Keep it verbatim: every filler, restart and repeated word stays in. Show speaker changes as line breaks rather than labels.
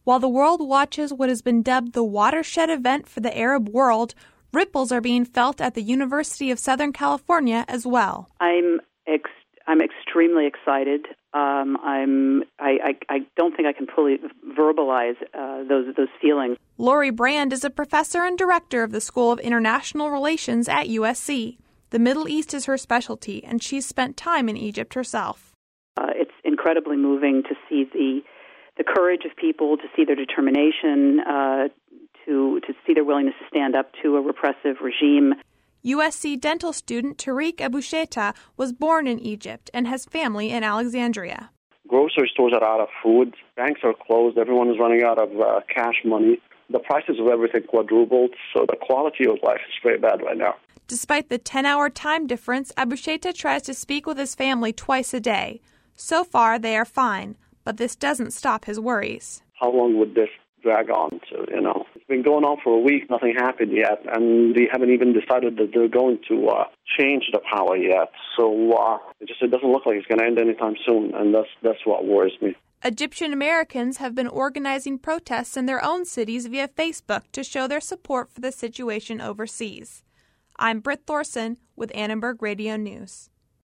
While the world watches what has been dubbed the watershed event for the Arab world, ripples are being felt at the University of Southern California as well.
I'm ex- I'm extremely excited. Um, I'm I, I, I don't think I can fully verbalize uh, those those feelings.
Lori Brand is a professor and director of the School of International Relations at U S C. The Middle East is her specialty, and she's spent time in Egypt herself.
Uh, it's incredibly moving to see the the courage of people, to see their determination, uh, to to see their willingness to stand up to a repressive regime.
U S C dental student Tariq Abusheta was born in Egypt and has family in Alexandria.
Grocery stores are out of food. Banks are closed. Everyone is running out of uh, cash money. The prices of everything quadrupled, so the quality of life is very bad right now.
Despite the ten-hour time difference, Abusheta tries to speak with his family twice a day. So far, they are fine, but this doesn't stop his worries.
How long would this drag on? So, you know, it's been going on for a week. Nothing happened yet, and they haven't even decided that they're going to uh, change the power yet. So uh, it just it doesn't look like it's going to end anytime soon, and that's that's what worries me.
Egyptian Americans have been organizing protests in their own cities via Facebook to show their support for the situation overseas. I'm Britt Thorson with Annenberg Radio News.